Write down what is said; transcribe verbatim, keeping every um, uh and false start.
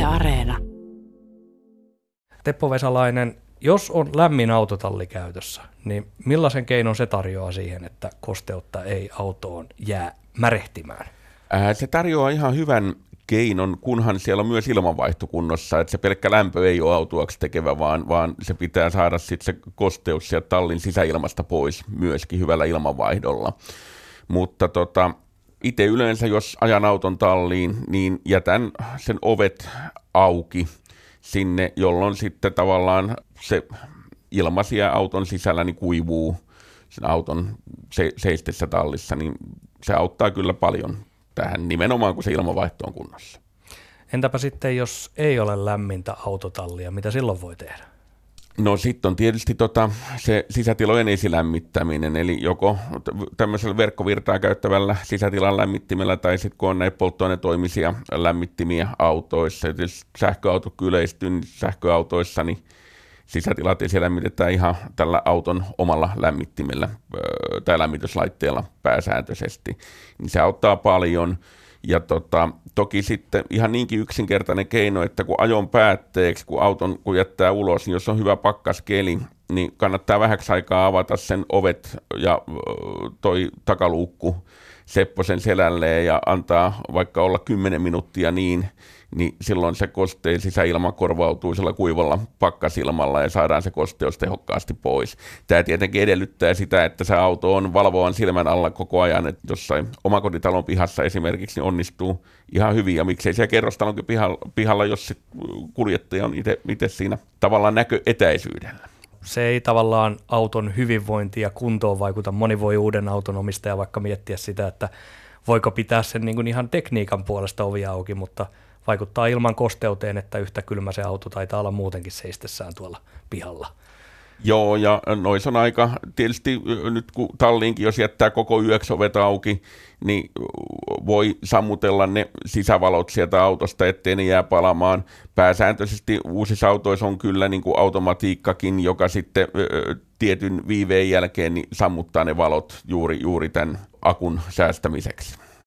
Areena. Teppo Vesalainen, jos on lämmin autotalli käytössä, niin millaisen keinon se tarjoaa siihen, että kosteutta ei autoon jää märehtimään? Äh, se tarjoaa ihan hyvän keinon, kunhan siellä on myös ilmanvaihto kunnossa, että se pelkkä lämpö ei ole autuaksi tekevä, vaan, vaan se pitää saada sitten se kosteus sieltä tallin sisäilmasta pois myöskin hyvällä ilmanvaihdolla. Mutta tota, itse yleensä, jos ajan auton talliin, niin jätän sen ovet auki sinne, jolloin sitten tavallaan se ilma siellä auton sisällä niin kuivuu sen auton se, seistessä tallissa, niin se auttaa kyllä paljon tähän nimenomaan, kun se ilmanvaihto on kunnossa. Entäpä sitten, jos ei ole lämmintä autotallia, mitä silloin voi tehdä? No sitten on tietysti tota, se sisätilojen esilämmittäminen, eli joko tämmöisellä verkkovirtaa käyttävällä sisätilan lämmittimellä, tai sitten kun on näitä polttoainetoimisia lämmittimiä autoissa, ja sähköautot yleistyy, niin sähköautoissa niin sisätilat esilämmitetään ihan tällä auton omalla lämmittimellä tai lämmityslaitteella pääsääntöisesti, niin se auttaa paljon. Ja tota, toki sitten ihan niinkin yksinkertainen keino, että kun ajon päätteeksi, kun auton kun jättää ulos, niin jos on hyvä pakkaskeli, niin kannattaa vähäksi aikaa avata sen ovet ja toi takaluukku sepposen selälleen ja antaa vaikka olla kymmenen minuuttia niin, niin silloin se kosteen sisäilma korvautuu sillä kuivalla pakkasilmalla ja saadaan se kosteus tehokkaasti pois. Tämä tietenkin edellyttää sitä, että se auto on valvovan silmän alla koko ajan, että jossain omakotitalon pihassa esimerkiksi niin onnistuu ihan hyvin, ja miksei siellä kerrostalonkin pihalla, pihalla jos se kuljettaja on itse siinä tavallaan näköetäisyydellä. Se ei tavallaan auton hyvinvointiin ja kuntoon vaikuta. Moni voi uuden auton omistaja vaikka miettiä sitä, että voiko pitää sen niin kuin ihan tekniikan puolesta ovi auki, mutta vaikuttaa ilman kosteuteen, että yhtä kylmä se auto taitaa olla muutenkin seistessään tuolla pihalla. Joo, ja nois on aika, tietysti nyt kun talliinkin, jos jättää koko yöksi ovet auki, niin voi sammutella ne sisävalot sieltä autosta, ettei ne jää palamaan. Pääsääntöisesti uusissa autoissa on kyllä niin kuin automatiikkakin, joka sitten ö, tietyn viiveen jälkeen niin sammuttaa ne valot juuri, juuri tämän akun säästämiseksi.